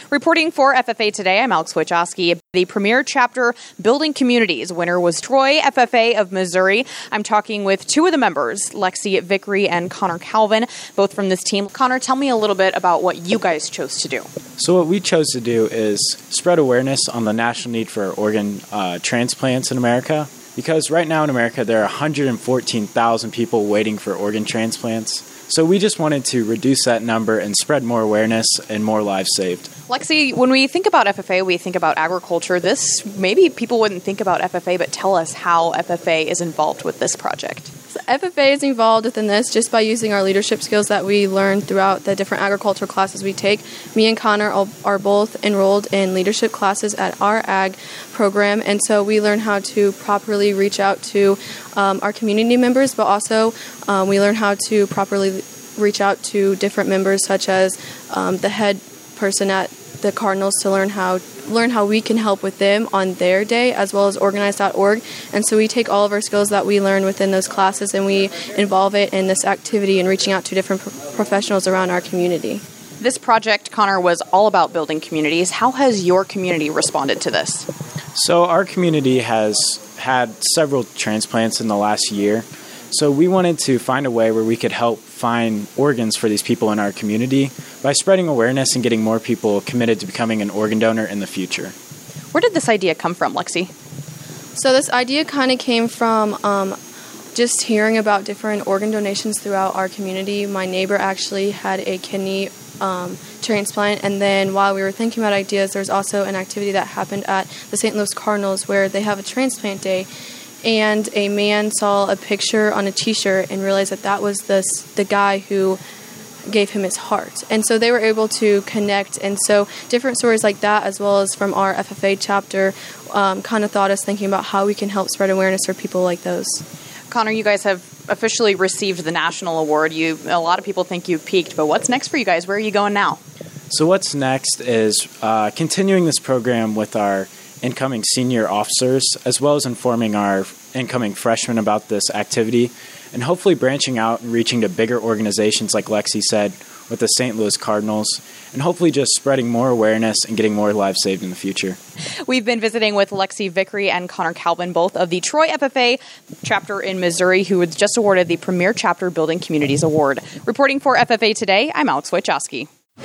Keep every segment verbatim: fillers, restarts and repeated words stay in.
Reporting for F F A Today, I'm Alex Wojcicki. The premier chapter Building Communities winner was Troy F F A of Missouri. I'm talking with two of the members, Lexi Vickery and Connor Calvin, both from this team. Connor, tell me a little bit about what you guys chose to do. So what we chose to do is spread awareness on the national need for organ uh, transplants in America. Because right now in America, there are one hundred fourteen thousand people waiting for organ transplants. So we just wanted to reduce that number and spread more awareness and more lives saved. Lexi, when we think about F F A, we think about agriculture. This, maybe people wouldn't think about F F A, but tell us how F F A is involved with this project. So F F A is involved within this just by using our leadership skills that we learn throughout the different agricultural classes we take. Me and Connor are both enrolled in leadership classes at our ag program, and so we learn how to properly reach out to um, our community members, but also um, we learn how to properly reach out to different members, such as um, the head person at the Cardinals, to learn how learn how we can help with them on their day, as well as organize dot org. And so we take all of our skills that we learn within those classes and we involve it in this activity and reaching out to different pro- professionals around our community. This project, Connor, was all about building communities. How has your community responded to this? So our community has had several transplants in the last year. So we wanted to find a way where we could help find organs for these people in our community by spreading awareness and getting more people committed to becoming an organ donor in the future. Where did this idea come from, Lexi? So this idea kind of came from um, just hearing about different organ donations throughout our community. My neighbor actually had a kidney um, transplant, and then while we were thinking about ideas, there's also an activity that happened at the Saint Louis Cardinals where they have a transplant day. And a man saw a picture on a T-shirt and realized that that was the, the guy who gave him his heart. And so they were able to connect. And so different stories like that, as well as from our F F A chapter, um, kind of thought us thinking about how we can help spread awareness for people like those. Connor, you guys have officially received the national award. You, a lot of people think you've peaked, but what's next for you guys? Where are you going now? So what's next is uh, continuing this program with our incoming senior officers, as well as informing our incoming freshmen about this activity, and hopefully branching out and reaching to bigger organizations like Lexi said with the Saint Louis Cardinals, and hopefully just spreading more awareness and getting more lives saved in the future. We've been visiting with Lexi Vickery and Connor Calvin, both of the Troy F F A chapter in Missouri, who was just awarded the Premier Chapter Building Communities Award. Reporting for F F A Today, I'm Alex Wojcicki.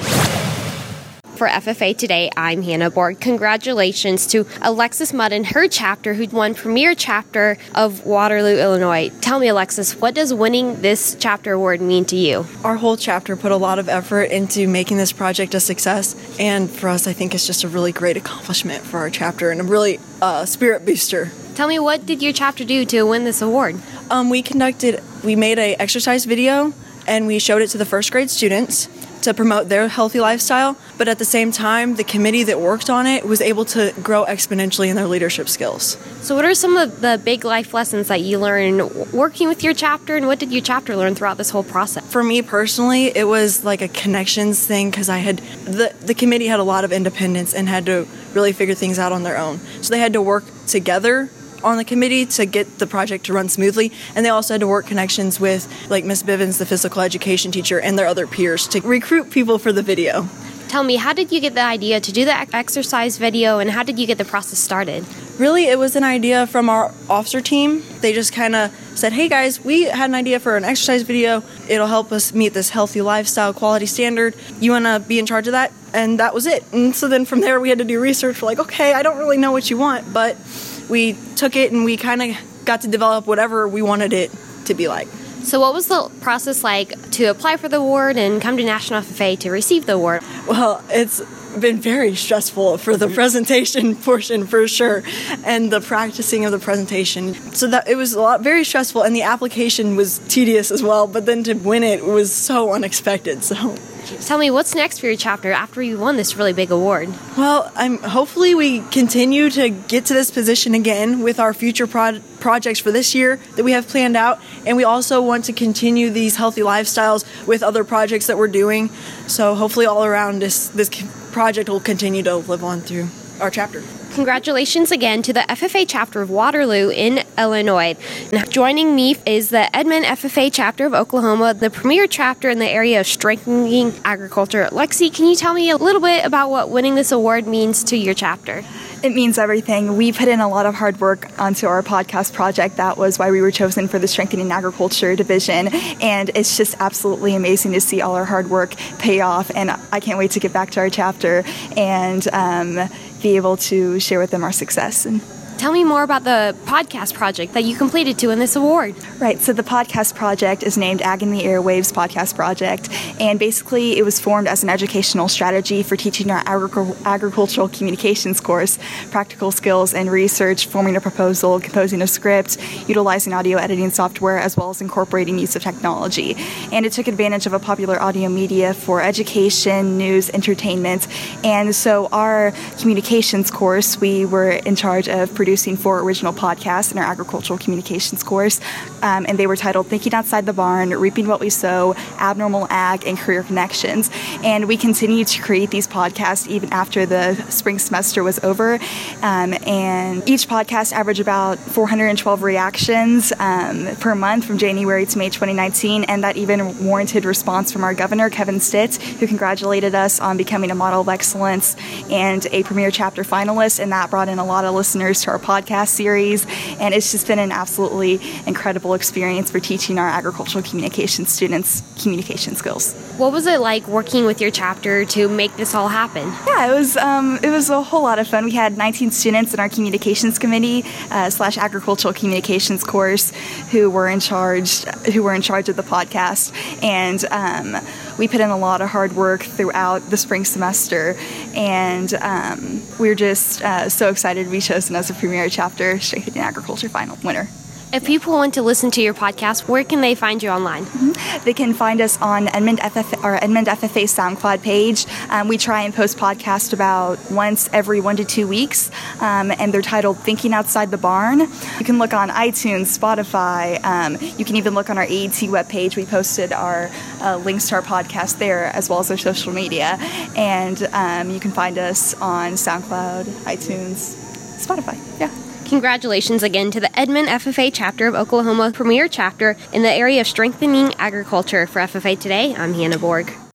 For F F A Today, I'm Hannah Borg. Congratulations to Alexis Mudd and her chapter, who won Premier Chapter of Waterloo, Illinois. Tell me, Alexis, what does winning this chapter award mean to you? Our whole chapter put a lot of effort into making this project a success, and for us, I think it's just a really great accomplishment for our chapter and a really uh, spirit booster. Tell me, what did your chapter do to win this award? Um, we conducted, we made a exercise video, and we showed it to the first grade students to promote their healthy lifestyle, but at the same time, the committee that worked on it was able to grow exponentially in their leadership skills. So what are some of the big life lessons that you learned working with your chapter, and what did your chapter learn throughout this whole process? For me personally, it was like a connections thing, because I had, the, the committee had a lot of independence and had to really figure things out on their own. So they had to work together on the committee to get the project to run smoothly, and they also had to work connections with like Miss Bivens, the physical education teacher, and their other peers to recruit people for the video. Tell me, how did you get the idea to do the exercise video, and how did you get the process started? Really, it was an idea from our officer team. They just kind of said, hey guys, we had an idea for an exercise video. It'll help us meet this healthy lifestyle quality standard. You want to be in charge of that? And that was it. And so then from there, we had to do research. We're like, okay, I don't really know what you want, but we took it and we kind of got to develop whatever we wanted it to be like. So what was the process like to apply for the award and come to National F F A to receive the award? Well, it's been very stressful for the presentation portion for sure, and the practicing of the presentation. So that it was a lot very stressful, and the application was tedious as well, but then to win it was so unexpected. So tell me, what's next for your chapter after you won this really big award? Well, I'm hopefully we continue to get to this position again with our future pro- projects for this year that we have planned out, and we also want to continue these healthy lifestyles with other projects that we're doing. So hopefully all around this this project will continue to live on through. our chapter. Congratulations again to the F F A chapter of Waterloo in Illinois. Now, joining me is the Edmond F F A chapter of Oklahoma, the premier chapter in the area of strengthening agriculture. Lexi, can you tell me a little bit about what winning this award means to your chapter? It means everything. We put in a lot of hard work onto our podcast project. That was why we were chosen for the Strengthening Agriculture division. And it's just absolutely amazing to see all our hard work pay off. And I can't wait to get back to our chapter and um, be able to share with them our success. And tell me more about the podcast project that you completed to win this award. Right, so the podcast project is named Ag in the Airwaves Podcast Project, and basically it was formed as an educational strategy for teaching our agri- agricultural communications course, practical skills and research, forming a proposal, composing a script, utilizing audio editing software, as well as incorporating use of technology. And it took advantage of a popular audio media for education, news, entertainment, and so our communications course, we were in charge of producing four original podcasts in our agricultural communications course, um, and they were titled Thinking Outside the Barn, Reaping What We Sow, Abnormal Ag, and Career Connections. And we continued to create these podcasts even after the spring semester was over, um, and each podcast averaged about four hundred twelve reactions um, per month from January to May twenty nineteen, and that even warranted response from our governor, Kevin Stitt, who congratulated us on becoming a model of excellence and a premier chapter finalist, and that brought in a lot of listeners to our podcast series, and it's just been an absolutely incredible experience for teaching our agricultural communication students communication skills. What was it like working with your chapter to make this all happen? Yeah, it was um, it was a whole lot of fun. We had nineteen students in our communications committee uh, slash agricultural communications course who were in charge who were in charge of the podcast, and um, we put in a lot of hard work throughout the spring semester, and um, we were just uh, so excited to be chosen as a premier chapter Strengthening Agriculture final winner. If people want to listen to your podcast, where can they find you online? Mm-hmm. They can find us on Edmond F F A, or Edmond F F A SoundCloud page. Um, we try and post podcasts about once every one to two weeks, um, and they're titled Thinking Outside the Barn. You can look on iTunes, Spotify. Um, you can even look on our A E T webpage. We posted our uh, links to our podcast there, as well as our social media. And um, you can find us on SoundCloud, iTunes, Spotify. Yeah. Congratulations again to the Edmond F F A chapter of Oklahoma, premier chapter in the area of strengthening agriculture. For F F A Today, I'm Hannah Borg.